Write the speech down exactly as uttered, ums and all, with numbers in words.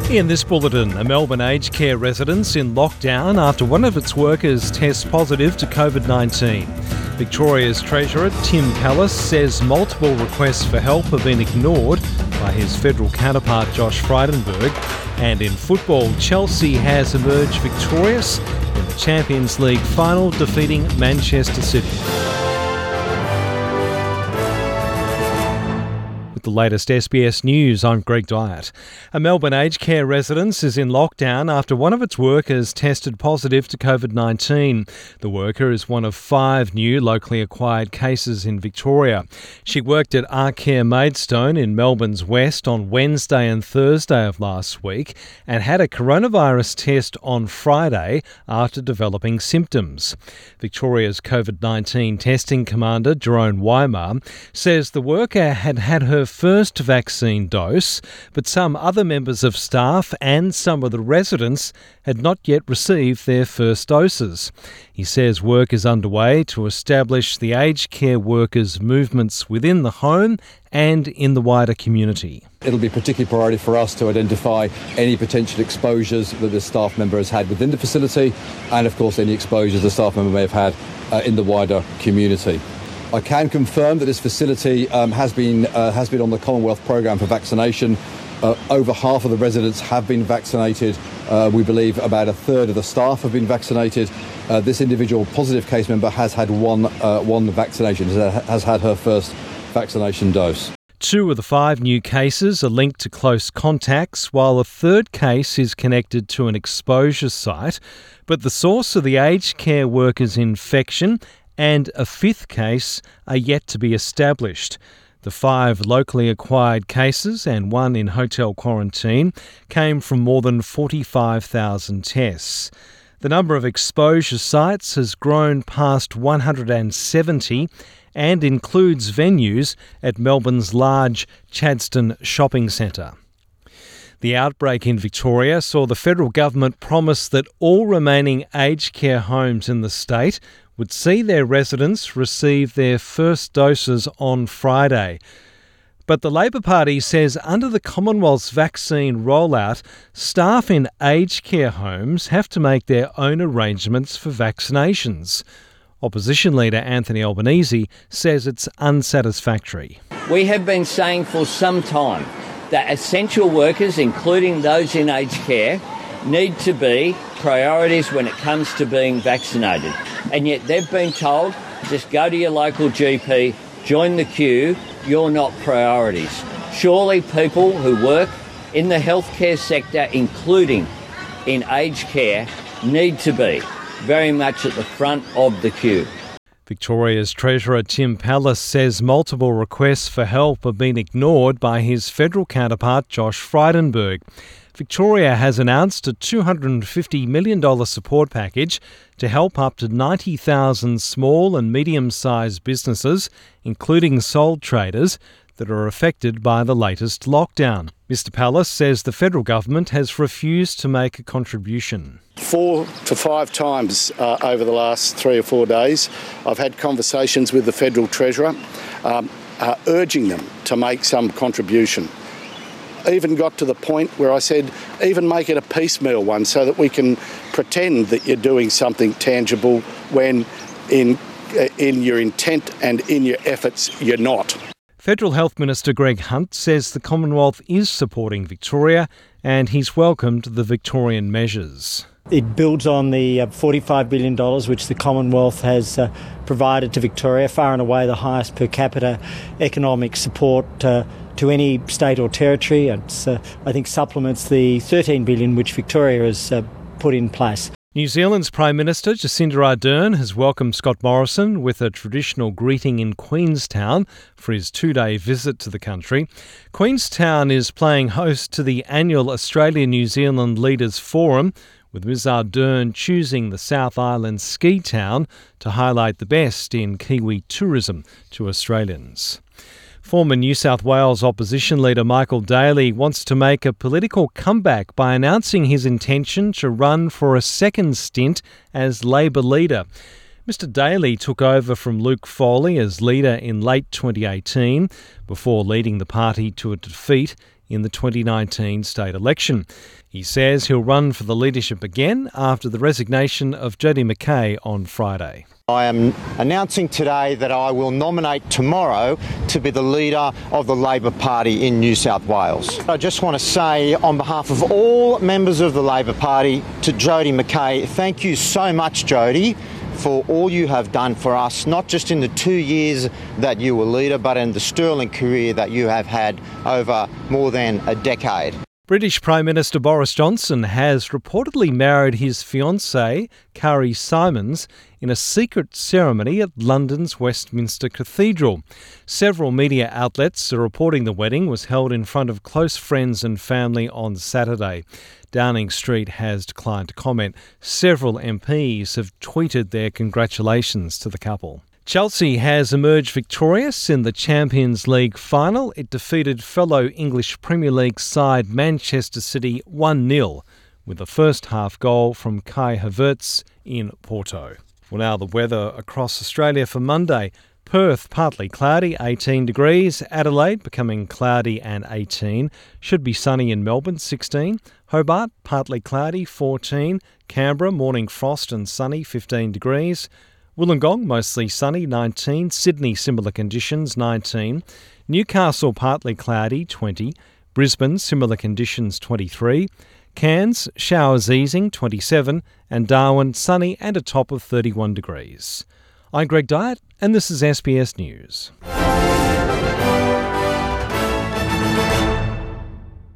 In this bulletin, a Melbourne aged care residence in lockdown after one of its workers tests positive to covid nineteen. Victoria's Treasurer Tim Pallas says multiple requests for help have been ignored by his federal counterpart Josh Frydenberg. And in football, Chelsea has emerged victorious in the Champions League final, defeating Manchester City. With the latest S B S News, I'm Greg Dyatt. A Melbourne aged care residence is in lockdown after one of its workers tested positive to covid nineteen. The worker is one of five new locally acquired cases in Victoria. She worked at Arcare Maidstone in Melbourne's West on Wednesday and Thursday of last week and had a coronavirus test on Friday after developing symptoms. Victoria's covid nineteen testing commander, Jerome Weimar, says the worker had had her first vaccine dose, but some other members of staff and some of the residents had not yet received their first doses. He says work is underway to establish the aged care workers' movements within the home and in the wider community. It'll be particularly priority for us to identify any potential exposures that the staff member has had within the facility and, of course, any exposures the staff member may have had uh, in the wider community. I can confirm that this facility um, has been uh, has been on the Commonwealth programme for vaccination. Uh, over half of the residents have been vaccinated. Uh, we believe about a third of the staff have been vaccinated. Uh, this individual positive case member has had one uh, one vaccination, has had her first vaccination dose. Two of the five new cases are linked to close contacts, while a third case is connected to an exposure site. But the source of the aged care workers' infection and a fifth case are yet to be established. The five locally acquired cases and one in hotel quarantine came from more than forty-five thousand tests. The number of exposure sites has grown past one hundred seventy and includes venues at Melbourne's large Chadstone shopping centre. The outbreak in Victoria saw the federal government promise that all remaining aged care homes in the state would see their residents receive their first doses on Friday. But the Labor Party says under the Commonwealth's vaccine rollout, staff in aged care homes have to make their own arrangements for vaccinations. Opposition leader Anthony Albanese says it's unsatisfactory. We have been saying for some time that essential workers, including those in aged care, need to be priorities when it comes to being vaccinated. And yet they've been told, just go to your local G P, join the queue, you're not priorities. Surely people who work in the healthcare sector, including in aged care, need to be very much at the front of the queue. Victoria's Treasurer Tim Pallas says multiple requests for help have been ignored by his federal counterpart Josh Frydenberg. Victoria has announced a two hundred fifty million dollars support package to help up to ninety thousand small and medium-sized businesses, including sole traders, that are affected by the latest lockdown. Mister Pallas says the federal government has refused to make a contribution. Four to five times uh, over the last three or four days, I've had conversations with the Federal Treasurer um, uh, urging them to make some contribution. Even got to the point where I said, even make it a piecemeal one so that we can pretend that you're doing something tangible when in in your intent and in your efforts you're not. Federal Health Minister Greg Hunt says the Commonwealth is supporting Victoria and he's welcomed the Victorian measures. It builds on the uh, forty-five billion dollars which the Commonwealth has uh, provided to Victoria, far and away the highest per capita economic support uh, to any state or territory. It's, uh, I think, supplements the thirteen billion dollars which Victoria has uh, put in place. New Zealand's Prime Minister Jacinda Ardern has welcomed Scott Morrison with a traditional greeting in Queenstown for his two-day visit to the country. Queenstown is playing host to the annual Australia-New Zealand Leaders Forum, with Miz Ardern choosing the South Island ski town to highlight the best in Kiwi tourism to Australians. Former New South Wales opposition leader Michael Daly wants to make a political comeback by announcing his intention to run for a second stint as Labor leader. Mister Daly took over from Luke Foley as leader in late twenty eighteen before leading the party to a defeat in the twenty nineteen state election. He says he'll run for the leadership again after the resignation of Jodi McKay on Friday. I am announcing today that I will nominate tomorrow to be the leader of the Labor Party in New South Wales. I just want to say on behalf of all members of the Labor Party to Jodi McKay, thank you so much, Jodi, for all you have done for us, not just in the two years that you were leader, but in the sterling career that you have had over more than a decade. British Prime Minister Boris Johnson has reportedly married his fiancée, Carrie Simons, in a secret ceremony at London's Westminster Cathedral. Several media outlets are reporting the wedding was held in front of close friends and family on Saturday. Downing Street has declined to comment. Several M Ps have tweeted their congratulations to the couple. Chelsea has emerged victorious in the Champions League final. It defeated fellow English Premier League side Manchester City one nil with a first half goal from Kai Havertz in Porto. Well, now the weather across Australia for Monday. Perth, partly cloudy, eighteen degrees. Adelaide, becoming cloudy and eighteen. Should be sunny in Melbourne, sixteen. Hobart, partly cloudy, fourteen. Canberra, morning frost and sunny, fifteen degrees. Wollongong, mostly sunny, nineteen. Sydney, similar conditions, nineteen. Newcastle, partly cloudy, twenty. Brisbane, similar conditions, twenty-three. Cairns, showers easing, twenty-seven. And Darwin, sunny and a top of thirty-one degrees. I'm Greg Dyett, and this is S B S News.